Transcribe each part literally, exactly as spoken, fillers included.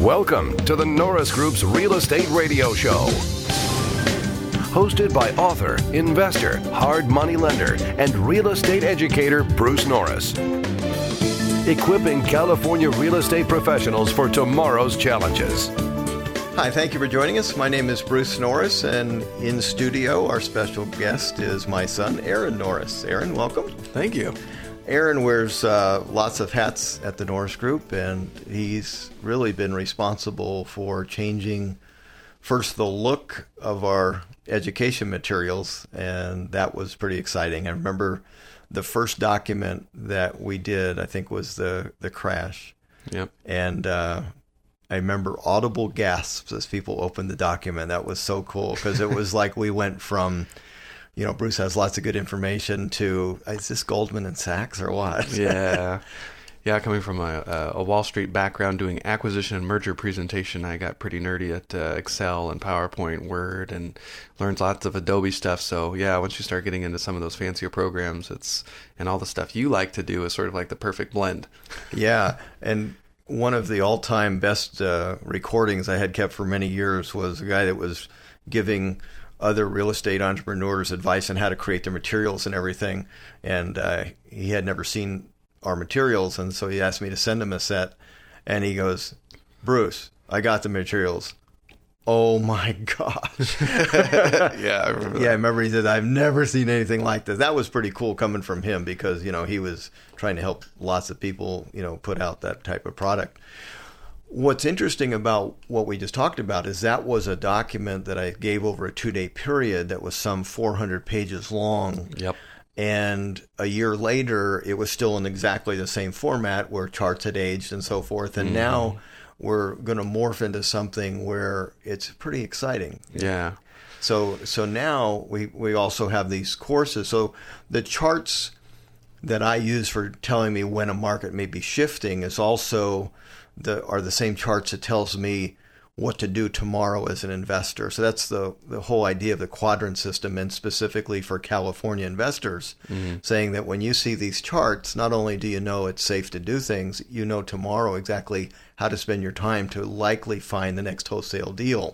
Welcome to the Norris Group's Real Estate Radio Show. Hosted by author, investor, hard money lender, and real estate educator Bruce Norris. Equipping California real estate professionals for tomorrow's challenges. Hi, thank you for joining us. My name is Bruce Norris, and in studio, our special guest is my son, Aaron Norris. Aaron, welcome. Thank you. Aaron wears uh, lots of hats at the Norris Group, and he's really been responsible for changing first the look of our education materials, and that was pretty exciting. I remember the first document that we did, I think, was the, the crash. Yep. And uh, I remember audible gasps as people opened the document. That was so cool because it was like we went from, you know, Bruce has lots of good information to, is this Goldman and Sachs or what? Yeah. Yeah, coming from a, a Wall Street background doing acquisition and merger presentation, I got pretty nerdy at uh, Excel and PowerPoint, Word, and learned lots of Adobe stuff. So yeah, once you start getting into some of those fancier programs, it's and all the stuff you like to do is sort of like the perfect blend. Yeah, and one of the all-time best uh, recordings I had kept for many years was a guy that was giving other real estate entrepreneurs advice on how to create their materials and everything. And uh, he had never seen our materials, and so he asked me to send him a set. And he goes, Bruce, I got the materials. Oh my gosh. Yeah, I remember that. Yeah, I remember he said, I've never seen anything like this. That was pretty cool coming from him because, you know, he was trying to help lots of people, you know, put out that type of product. What's interesting about what we just talked about is that was a document that I gave over a two-day period that was some four hundred pages long. Yep. And a year later, it was still in exactly the same format where charts had aged and so forth. And mm. now we're going to morph into something where it's pretty exciting. Yeah. So so now we, we also have these courses. So the charts that I use for telling me when a market may be shifting is also the are the same charts that tells me what to do tomorrow as an investor. So that's the, the whole idea of the quadrant system, and specifically for California investors, mm-hmm. saying that when you see these charts, not only do you know it's safe to do things, you know tomorrow exactly how to spend your time to likely find the next wholesale deal.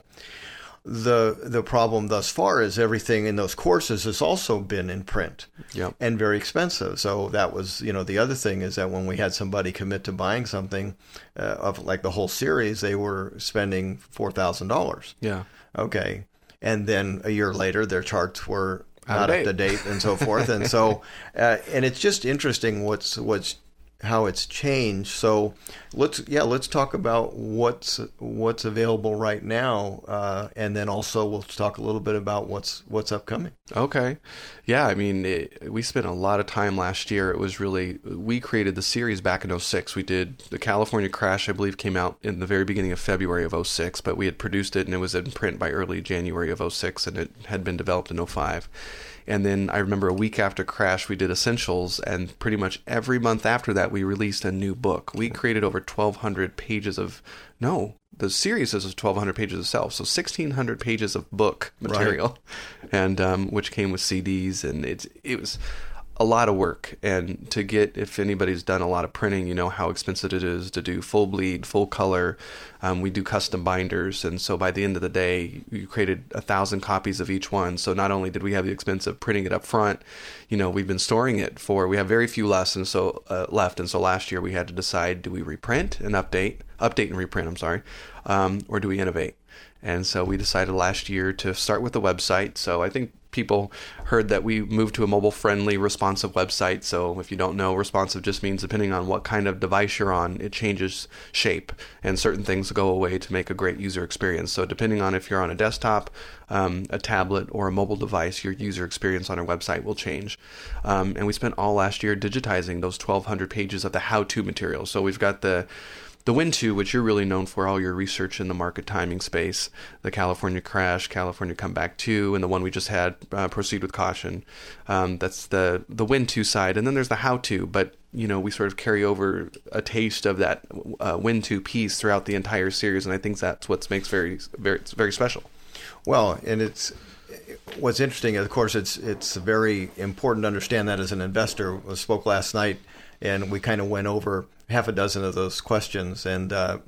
The the problem thus far is everything in those courses has also been in print yep. and very expensive. So that was, you know, the other thing is that when we had somebody commit to buying something uh, of like the whole series, they were spending four thousand dollars. Yeah. Okay. And then a year later, their charts were Out not up to date and so forth. And so, uh, and it's just interesting what's what's how it's changed. So let's yeah let's talk about what's what's available right now, uh, and then also we'll talk a little bit about what's what's upcoming. Okay, yeah. I mean, it, we spent a lot of time last year. It was really we created the series back in oh six. We did the California crash, I believe, came out in the very beginning of February of oh six, but we had produced it and it was in print by early January of oh six, and it had been developed in oh five. And then I remember a week after Crash, we did Essentials, and pretty much every month after that, we released a new book. We created over twelve hundred pages of, no, the series is twelve hundred pages itself, so sixteen hundred pages of book material, right. and um, which came with C Ds, and it, it was a lot of work. And to get, if anybody's done a lot of printing, you know how expensive it is to do full bleed, full color. Um, we do custom binders, and so by the end of the day, you created a thousand copies of each one. So not only did we have the expense of printing it up front, you know, we've been storing it for, we have very few lessons so uh, left, and so last year we had to decide, do we reprint and update, update and reprint, I'm sorry, um, or do we innovate? And so we decided last year to start with the website. So I think people heard that we moved to a mobile-friendly, responsive website. So if you don't know, responsive just means depending on what kind of device you're on, it changes shape, and certain things go away to make a great user experience. So depending on if you're on a desktop, um, a tablet, or a mobile device, your user experience on our website will change. Um, and we spent all last year digitizing those twelve hundred pages of the how-to material. So we've got the The When To, which you're really known for, all your research in the market timing space, the California Crash, California Comeback two, and the one we just had, uh, Proceed with Caution. Um, that's the the When To side. And then there's the How To, but, you know, we sort of carry over a taste of that uh, When To piece throughout the entire series, and I think that's what makes very, very, it's very special. Well, and it's what's interesting, of course, it's it's very important to understand that as an investor. I spoke last night, and we kind of went over half a dozen of those questions, and uh,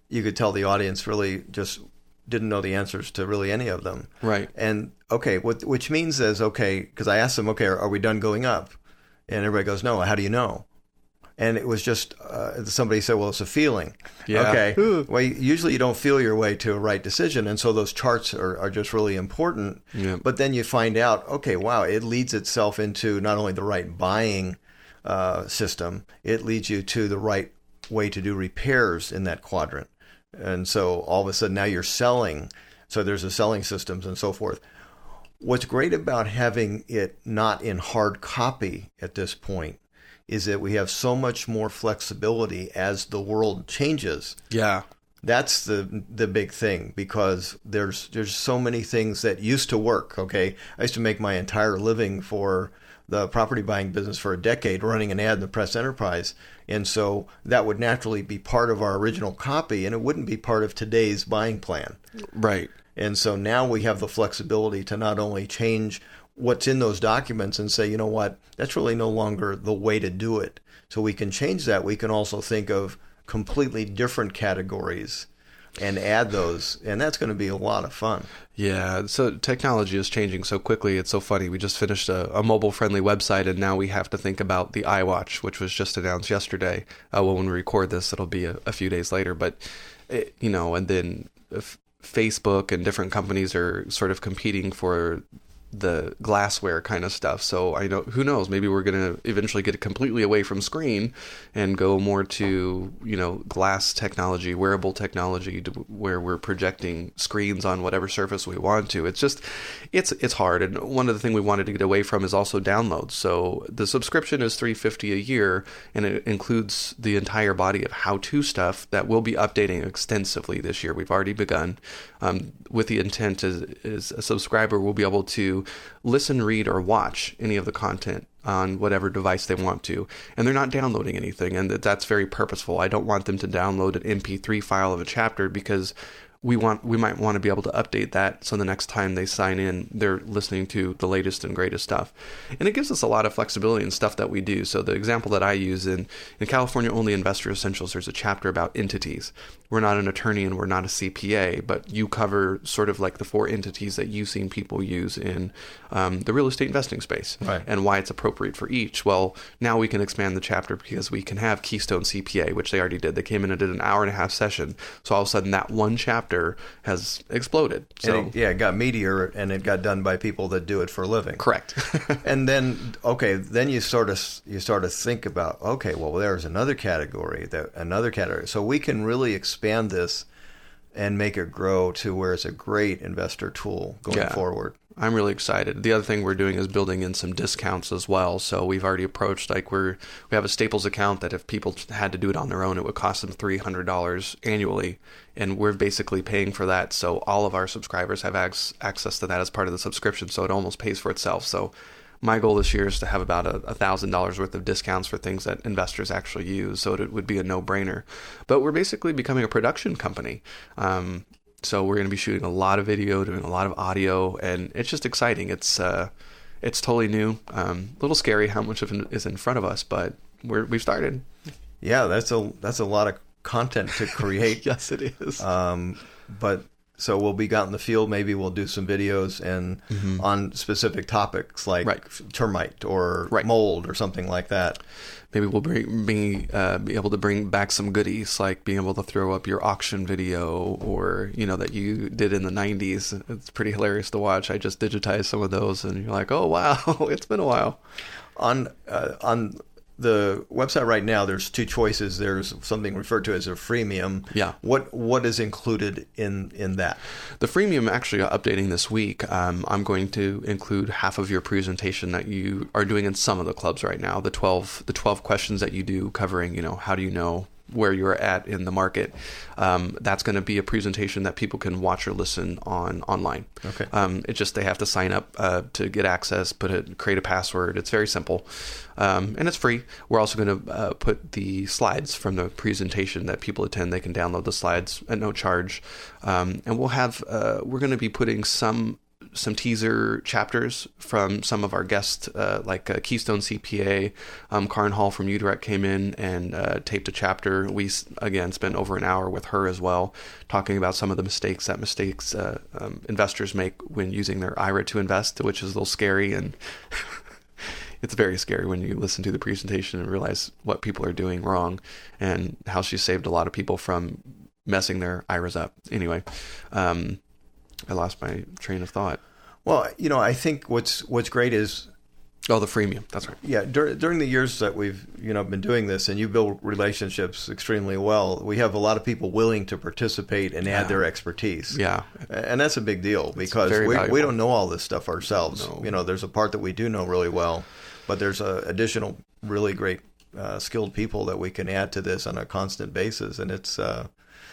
you could tell the audience really just didn't know the answers to really any of them. Right. And okay, what, which means is, okay, because I asked them, okay, are, are we done going up? And everybody goes, no, how do you know? And it was just, uh, somebody said, well, it's a feeling. Yeah. Okay. Well, usually you don't feel your way to a right decision. And so those charts are, are just really important. Yeah. But then you find out, okay, wow, it leads itself into not only the right buying uh, system, it leads you to the right way to do repairs in that quadrant. And so all of a sudden now you're selling. So there's a selling systems and so forth. What's great about having it not in hard copy at this point is that we have so much more flexibility as the world changes. Yeah. That's the the big thing, because there's there's so many things that used to work, okay? I used to make my entire living for the property buying business for a decade, running an ad in the Press Enterprise. And so that would naturally be part of our original copy, and it wouldn't be part of today's buying plan. Right. And so now we have the flexibility to not only change what's in those documents and say, you know what, that's really no longer the way to do it. So we can change that. We can also think of completely different categories and add those, and that's going to be a lot of fun. Yeah, so technology is changing so quickly. It's so funny. We just finished a, a mobile-friendly website, and now we have to think about the iWatch, which was just announced yesterday. Uh, well, when we record this, it'll be a, a few days later. But, it, you know, and then f- Facebook and different companies are sort of competing for the glassware kind of stuff. So I know, who knows, maybe we're going to eventually get completely away from screen and go more to, you know, glass technology, wearable technology, to where we're projecting screens on whatever surface we want to. It's just, it's it's hard. And one of the things we wanted to get away from is also downloads. So the subscription is three hundred fifty dollars a year, and it includes the entire body of how-to stuff that we'll be updating extensively this year. We've already begun um, with the intent is, is a subscriber will be able to listen, read, or watch any of the content on whatever device they want to. And they're not downloading anything, and that's very purposeful. I don't want them to download an M P three file of a chapter, because we want we might want to be able to update that so the next time they sign in, they're listening to the latest and greatest stuff. And it gives us a lot of flexibility in stuff that we do. So the example that I use in, in California Only Investor Essentials, there's a chapter about entities. We're not an attorney and we're not a C P A, but you cover sort of like the four entities that you've seen people use in um, the real estate investing space, right, and why it's appropriate for each. Well, now we can expand the chapter because we can have Keystone C P A, which they already did. They came in and did an hour and a half session. So all of a sudden that one chapter has exploded. So and it, yeah, it got meatier, and it got done by people that do it for a living. Correct. And then, okay, then you sort of you start to think about, okay, well, there's another category, that another category. So we can really expand this and make it grow to where it's a great investor tool going yeah. forward. I'm really excited. The other thing we're doing is building in some discounts as well. So we've already approached, like we're, we have a Staples account that if people had to do it on their own, it would cost them three hundred dollars annually. And we're basically paying for that. So all of our subscribers have ac- access to that as part of the subscription. So it almost pays for itself. So my goal this year is to have about a one thousand dollars worth of discounts for things that investors actually use. So it would be a no-brainer. But we're basically becoming a production company. Um, So we're going to be shooting a lot of video, doing a lot of audio, and it's just exciting. It's uh, it's totally new. Um, a little scary how much of it is in front of us, but we're we've started. Yeah, that's a that's a lot of content to create. Yes, it is. Um, but so we'll be out in the field. Maybe we'll do some videos and mm-hmm. on specific topics like right. termite or right. mold or something like that. Maybe we'll bring, be, uh, be able to bring back some goodies, like being able to throw up your auction video, or, you know, that you did in the nineties. It's pretty hilarious to watch. I just digitized some of those, and you're like, oh, wow, it's been a while. On uh, on the website right now, there's two choices. There's something referred to as a freemium. Yeah. What What is included in, in that? The freemium, actually updating this week. Um, I'm going to include half of your presentation that you are doing in some of the clubs right now. The twelve the twelve questions that you do covering, you know, how do you know where you're at in the market. Um, that's going to be a presentation that people can watch or listen on online. Okay. Um, it's just they have to sign up uh, to get access, put it, create a password. It's very simple, um, and it's free. We're also going to uh, put the slides from the presentation that people attend. They can download the slides at no charge, um, and we'll have uh, we're going to be putting some some teaser chapters from some of our guests, uh, like uh, Keystone C P A, um, Karin Hall from U direct came in and uh, taped a chapter. We, again, spent over an hour with her as well, talking about some of the mistakes that mistakes uh, um, investors make when using their I R A to invest, which is a little scary, and it's very scary when you listen to the presentation and realize what people are doing wrong and how she saved a lot of people from messing their I R As up. Anyway, um, I lost my train of thought. Well, you know, I think what's what's great is, oh, the freemium. That's right. Yeah, dur- during the years that we've you know been doing this, and you build relationships extremely well, we have a lot of people willing to participate and Yeah. add their expertise. Yeah, And that's a big deal because very we, valuable. we don't know all this stuff ourselves. No. You know, there's a part that we do know really well, but there's a additional really great uh, skilled people that we can add to this on a constant basis, and it's uh,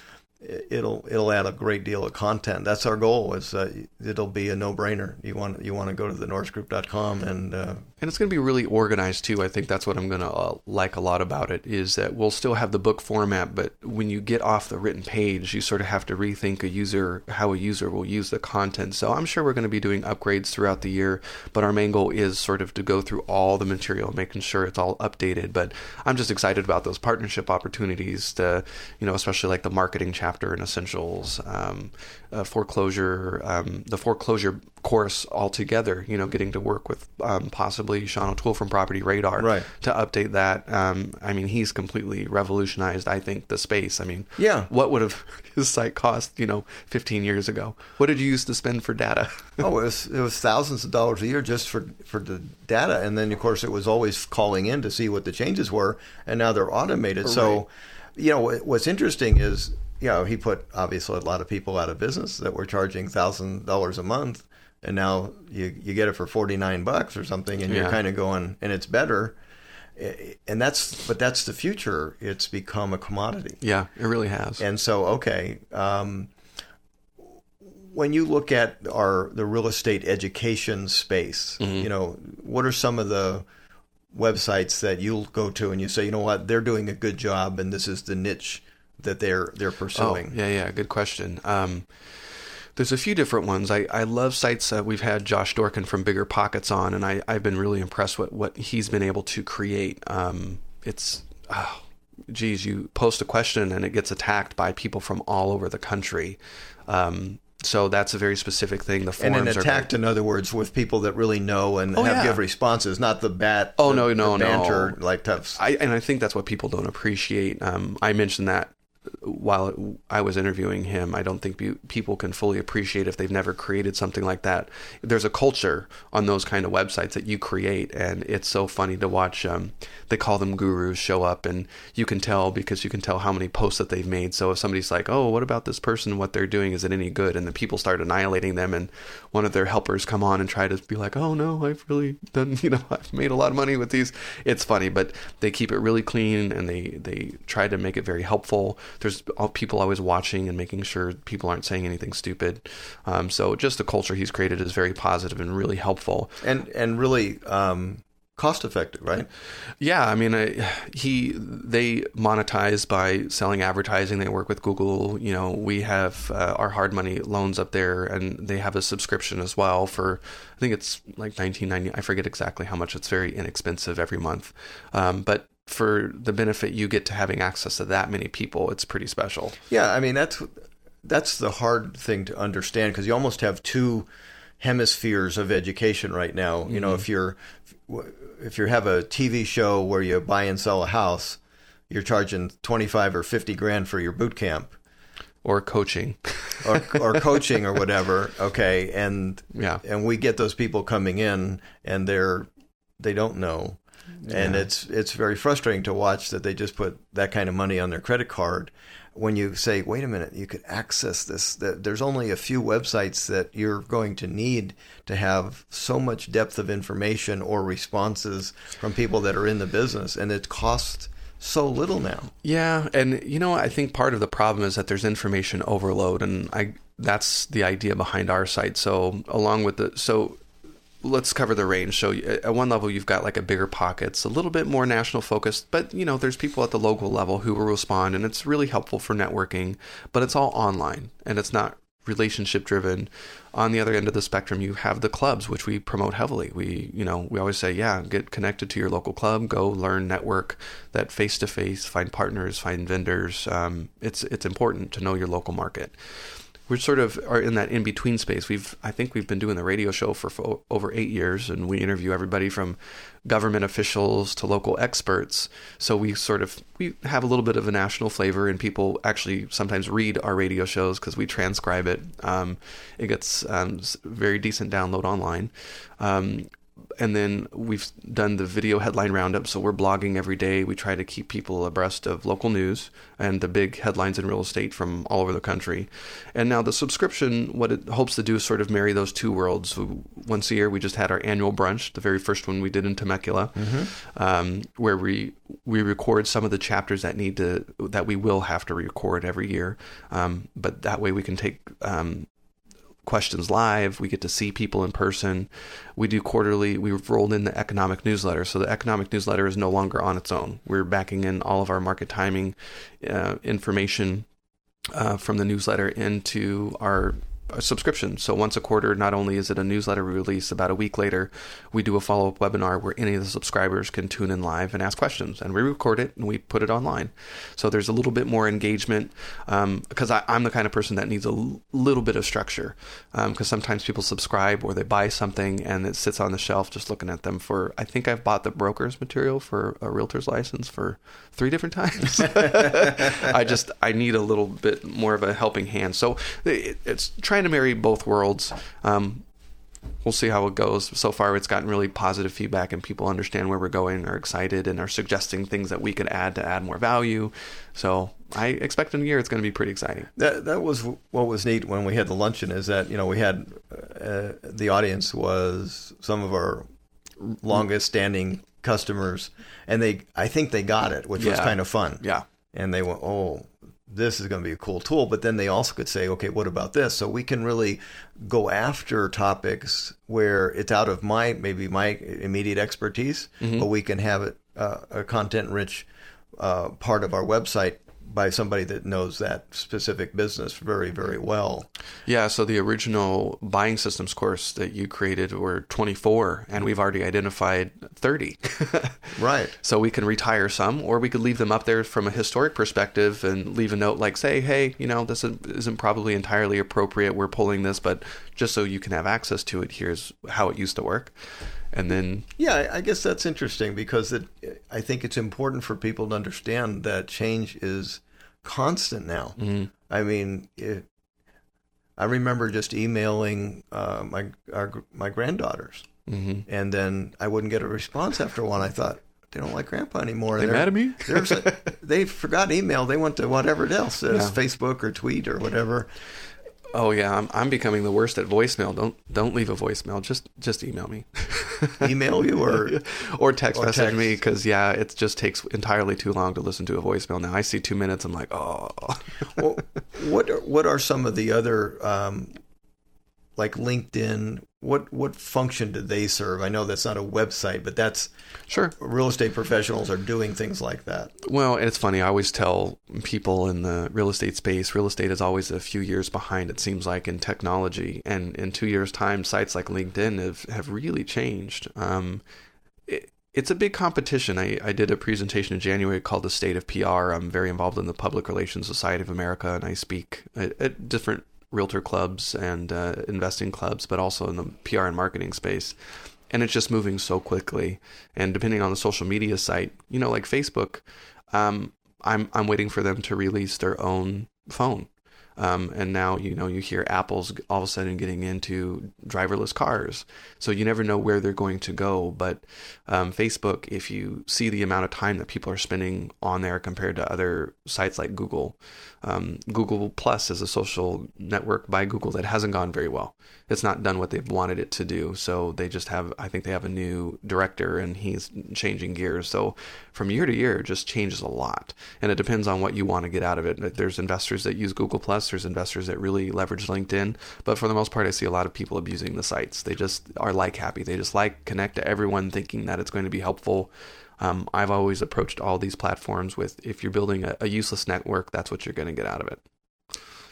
it'll it'll add a great deal of content. That's our goal. Is uh, it'll be a no brainer. You want you want to go to the norris group dot com and. Uh, And it's going to be really organized too. I think that's what I'm going to uh, like a lot about it, is that we'll still have the book format, but when you get off the written page, you sort of have to rethink a user, how a user will use the content. So I'm sure we're going to be doing upgrades throughout the year, but our main goal is sort of to go through all the material, making sure it's all updated. But I'm just excited about those partnership opportunities to, you know, especially like the marketing chapter in Essentials, um, uh, foreclosure, um, the foreclosure course altogether, you know, getting to work with um, possibly Sean O'Toole from Property Radar Right. to update that. Um, I mean, he's completely revolutionized, I think, the space. I mean, Yeah. what would have his site cost, you know, fifteen years ago? What did you used to spend for data? Oh, it was it was thousands of dollars a year just for for the data, and then of course it was always calling in to see what the changes were, and now they're automated. Right. So, you know, what's interesting is, you know, he put obviously a lot of people out of business that were charging thousand dollars a month, and now you you get it for forty nine bucks or something, and you're Yeah. kind of going, and it's better, and that's but that's the future. It's become a commodity. Yeah, it really has. And so, okay, um, when you look at our the real estate education space, Mm-hmm. you know, what are some of the websites that you'll go to and you say, you know what, they're doing a good job, and this is the niche that they're they're pursuing? Oh, yeah, yeah, good question. Um, there's a few different ones. I, I love sites that we've had Josh Dorkin from Bigger Pockets on, and I, I've been really impressed with what he's been able to create. Um, it's, oh, geez, you post a question and it gets attacked by people from all over the country. Um, so that's a very specific thing. The And forums then attacked, are in other words, with people that really know and Oh, have yeah. give responses, not the bat. Oh, the, no, no, the banter, no. like tough. I, and I think that's what people don't appreciate. Um, I mentioned that while I was interviewing him. I don't think pe- people can fully appreciate if they've never created something like that. There's a culture on those kind of websites that you create, and it's so funny to watch. Um, they call them gurus show up, and you can tell because you can tell how many posts that they've made. So if somebody's like, oh, what about this person, what they're doing, is it any good? And then people start annihilating them, and one of their helpers come on and try to be like, oh no, I've really done, you know, I've made a lot of money with these. It's funny, but they keep it really clean, and they, they try to make it very helpful. There's people always watching and making sure people aren't saying anything stupid. Um, so just the culture he's created is very positive and really helpful. And, and really um, cost effective, right? Yeah, I mean, I, he they monetize by selling advertising. They work with Google. You know, we have uh, our hard money loans up there, and they have a subscription as well for, I think it's like nineteen ninety. I forget exactly how much. It's very inexpensive every month, um, but for the benefit you get to having access to that many people, it's pretty special. Yeah, I mean, that's that's the hard thing to understand, because you almost have two hemispheres of education right now. You know, if you're if you have a T V show where you buy and sell a house, you're charging twenty-five or fifty grand for your boot camp. Or coaching. or, or coaching or whatever. Okay. And, Yeah. and we get those people coming in, and they're, they don't know. And Yeah. it's, it's very frustrating to watch that they just put that kind of money on their credit card. When you say, wait a minute, you could access this. There's only a few websites that you're going to need to have so much depth of information or responses from people that are in the business. And it costs so little now. Yeah, and you know, I think part of the problem is that there's information overload, and I that's the idea behind our site. So along with the so let's cover the range. So at one level, you've got like a Bigger Pockets, a little bit more national focused, but you know, there's people at the local level who will respond, and it's really helpful for networking. But it's all online, and it's not relationship driven. On the other end of the spectrum, you have the clubs, which we promote heavily. We, you know, we always say, yeah, get connected to your local club, go learn, network, that face to face, find partners, find vendors. Um, it's it's important to know your local market. We sort of are in that in between space. We've, I think, we've been doing the radio show for fo- over eight years, and we interview everybody from government officials to local experts. So we sort of we have a little bit of a national flavor, and people actually sometimes read our radio shows because we transcribe it. Um, it gets um, very decent download online. Um, And then we've done the video headline roundup. So we're blogging every day. We try to keep people abreast of local news and the big headlines in real estate from all over the country. And now the subscription, what it hopes to do is sort of marry those two worlds. So once a year, we just had our annual brunch, the very first one we did in Temecula, mm-hmm. um, where we we record some of the chapters that need to that we will have to record every year. Um, but that way we can take um, questions live. We get to see people in person. We do quarterly. We've rolled in the economic newsletter. So the economic newsletter is no longer on its own. We're backing in all of our market timing uh, information uh, from the newsletter into our a subscription. So once a quarter, not only is it a newsletter we release, about a week later, we do a follow-up webinar where any of the subscribers can tune in live and ask questions, and we record it and we put it online. So there's a little bit more engagement um, because I, I'm the kind of person that needs a l- little bit of structure because um, sometimes people subscribe or they buy something and it sits on the shelf just looking at them for, I think I've bought the broker's material for a realtor's license for three different times. I just, I need a little bit more of a helping hand. So it, it's trying to marry both worlds. Um, we'll see how it goes. So far, it's gotten really positive feedback, and people understand where we're going, are excited, and are suggesting things that we could add to add more value. So I expect in a year it's going to be pretty exciting. That that was what was neat when we had the luncheon. Is that you know we had uh, the audience was some of our longest standing customers, and they I think they got it, which yeah. was kind of fun. Yeah, and they went, oh, this is going to be a cool tool. But then they also could say, okay, what about this? So we can really go after topics where it's out of my, maybe my immediate expertise, mm-hmm. but we can have it uh, a content-rich uh, part of our website by somebody that knows that specific business very, very well. Yeah, so the original buying systems course that you created were twenty-four, and we've already identified thirty. Right. So we can retire some, or we could leave them up there from a historic perspective and leave a note like, say, hey, you know, this isn't probably entirely appropriate. We're pulling this, but just so you can have access to it, here's how it used to work. And then... Yeah, I guess that's interesting because it, I think it's important for people to understand that change is constant now. Mm-hmm. I mean, it, I remember just emailing uh, my our, my granddaughters, mm-hmm. and then I wouldn't get a response after one. I thought, they don't like Grandpa anymore. They mad at me? a, they forgot email. They went to whatever else, yeah. Facebook or tweet or whatever. Oh yeah, I'm I'm becoming the worst at voicemail. Don't don't leave a voicemail. Just just email me. Email you or or text or message text. me because yeah, it just takes entirely too long to listen to a voicemail. Now I see two minutes, I'm like, oh. Well, what are, what are some of the other um, like LinkedIn? What what function do they serve? I know that's not a website, but that's sure. Real estate professionals are doing things like that. Well, and it's funny. I always tell people in the real estate space, real estate is always a few years behind. It seems like in technology, and in two years' time, sites like LinkedIn have have really changed. Um, it, it's a big competition. I, I did a presentation in January called "The State of P R." I'm very involved in the Public Relations Society of America, and I speak at, at different realtor clubs and uh, investing clubs, but also in the P R and marketing space. And it's just moving so quickly. And depending on the social media site, you know, like Facebook, um, I'm I'm waiting for them to release their own phone. Um, and now, you know, you hear Apple's all of a sudden getting into driverless cars. So you never know where they're going to go. But um, Facebook, if you see the amount of time that people are spending on there compared to other sites like Google, um, Google Plus is a social network by Google that hasn't gone very well. It's not done what they've wanted it to do. So they just have, I think they have a new director and he's changing gears. So from year to year, it just changes a lot. And it depends on what you want to get out of it. There's investors that use Google Plus. There's investors that really leverage LinkedIn. But for the most part, I see a lot of people abusing the sites. They just are like happy. They just like connect to everyone thinking that it's going to be helpful. Um, I've always approached all these platforms with, if you're building a, a useless network, that's what you're going to get out of it.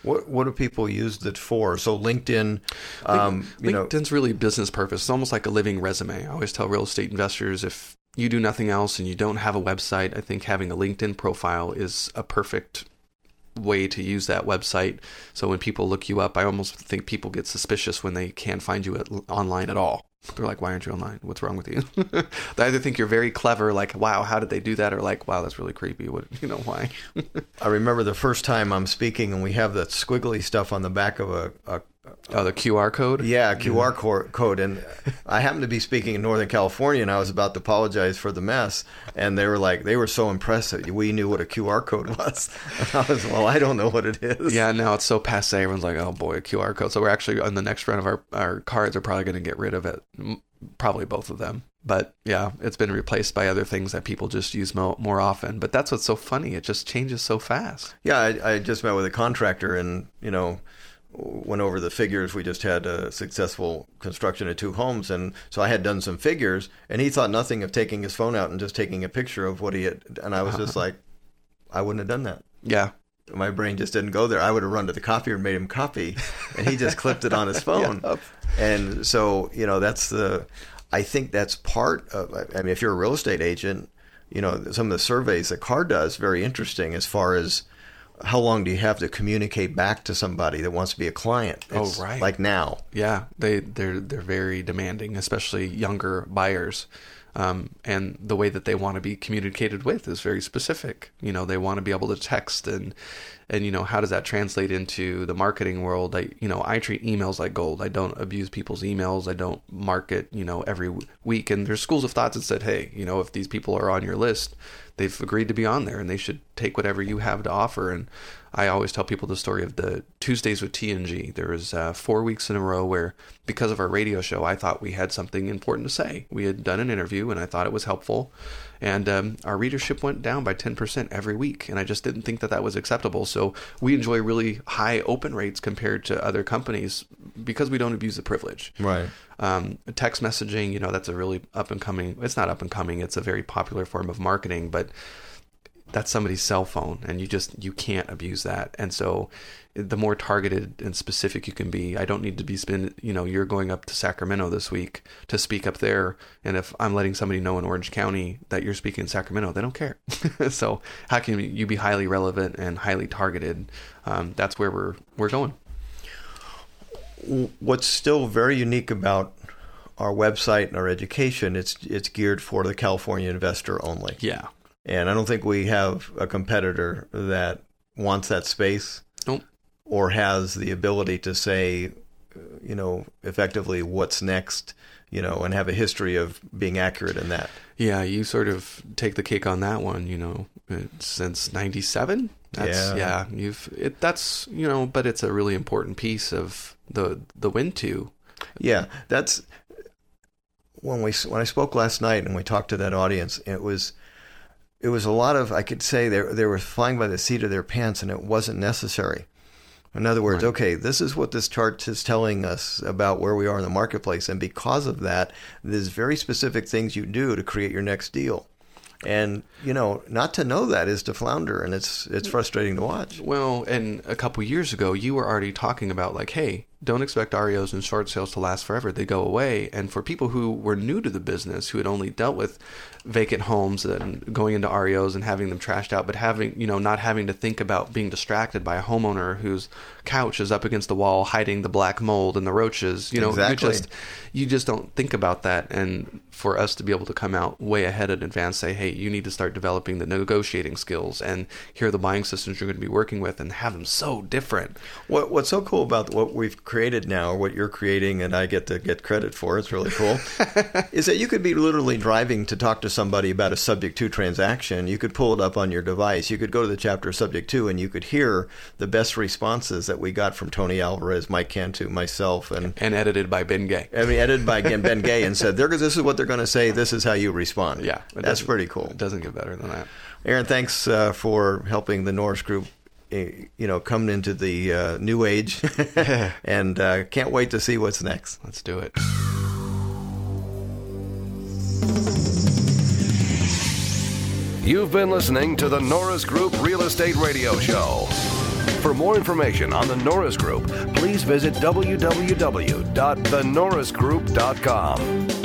What what do people use it for? So LinkedIn, um, you know, LinkedIn's really business purpose. It's almost like a living resume. I always tell real estate investors, if you do nothing else and you don't have a website, I think having a LinkedIn profile is a perfect way to use that website. So when people look you up, I almost think people get suspicious when they can't find you at, online at all. They're like, why aren't you online? What's wrong with you? They either think you're very clever, like, wow, how did they do that? Or like, wow, that's really creepy. What, you know, why? I remember the first time I'm speaking and we have that squiggly stuff on the back of a, a Oh, the Q R code? Yeah, Q R yeah. code. And I happened to be speaking in Northern California, and I was about to apologize for the mess. And they were like, they were so impressed that we knew what a Q R code was. And I was, well, I don't know what it is. Yeah, now it's so passe. Everyone's like, oh boy, a Q R code. So we're actually, on the next run of our, our cards, are probably going to get rid of it. Probably both of them. But yeah, it's been replaced by other things that people just use mo- more often. But that's what's so funny. It just changes so fast. Yeah, I, I just met with a contractor and, you know, went over the figures. We just had a successful construction of two homes, and so I had done some figures, and he thought nothing of taking his phone out and just taking a picture of what he had, and I was just like, I wouldn't have done that. Yeah. My brain just didn't go there. I would have run to the copier and made him copy, and he just clipped it on his phone. Yep. And so, you know, that's the, I think that's part of, I mean, if you're a real estate agent, you know, some of the surveys that C A R does, very interesting as far as how long do you have to communicate back to somebody that wants to be a client? It's oh, right. Like now. Yeah, they, they're they're very demanding, especially younger buyers. Um, and the way that they want to be communicated with is very specific. You know, they want to be able to text and, and, you know, how does that translate into the marketing world? I, you know, I treat emails like gold. I don't abuse people's emails. I don't market, you know, every week. And there's schools of thoughts that said, hey, you know, if these people are on your list, they've agreed to be on there and they should take whatever you have to offer. And I always tell people the story of the Tuesdays with T and G. There was uh, four weeks in a row where, because of our radio show, I thought we had something important to say. We had done an interview and I thought it was helpful. And um, our readership went down by ten percent every week. And I just didn't think that that was acceptable. So we enjoy really high open rates compared to other companies because we don't abuse the privilege. Right. Um, text messaging, you know, that's a really up and coming, it's not up and coming, it's a very popular form of marketing, but that's somebody's cell phone and you just, you can't abuse that. And so the more targeted and specific you can be, I don't need to be spend, you know, you're going up to Sacramento this week to speak up there. And if I'm letting somebody know in Orange County that you're speaking in Sacramento, they don't care. So how can you be highly relevant and highly targeted? Um, that's where we're, we're going. What's still very unique about our website and our education, it's, it's geared for the California investor only. Yeah. And I don't think we have a competitor that wants that space nope. or has the ability to say, you know, effectively what's next, you know, and have a history of being accurate in that. Yeah, you sort of take the cake on that one, you know, since ninety-seven. That's, yeah. yeah, you've it, that's, you know, but it's a really important piece of the the win to. Yeah, that's when we when I spoke last night and we talked to that audience, it was It was a lot of, I could say, they, they were flying by the seat of their pants, and it wasn't necessary. In other words, right. okay, this is what this chart is telling us about where we are in the marketplace, and because of that, there's very specific things you do to create your next deal. And, you know, not to know that is to flounder, and it's it's frustrating to watch. Well, and a couple years ago, you were already talking about, like, hey, don't expect R E Os and short sales to last forever. They go away. And for people who were new to the business, who had only dealt with vacant homes and going into R E Os and having them trashed out, but having, you know, not having to think about being distracted by a homeowner whose couch is up against the wall, hiding the black mold and the roaches, you know, exactly. you just, you just don't think about that. And for us to be able to come out way ahead in advance, say, hey, you need to start developing the negotiating skills, and here are the buying systems you're going to be working with, and have them so different. What What's so cool about what we've created now, or what you're creating, and I get to get credit for, it's really cool, is that you could be literally driving to talk to somebody about a subject to transaction. You could pull it up on your device. You could go to the chapter subject to, and you could hear the best responses that we got from Tony Alvarez, Mike Cantu, myself, and and edited by Ben Gay. I mean, edited by Ben Gay, and said, "This is what they're going to say. This is how you respond." Yeah, that's pretty cool. It doesn't get better than that. Aaron, thanks uh, for helping the Norris Group, you know, come into the uh, new age, and uh, can't wait to see what's next. Let's do it. You've been listening to the Norris Group Real Estate Radio Show. For more information on the Norris Group, please visit w w w dot the norris group dot com.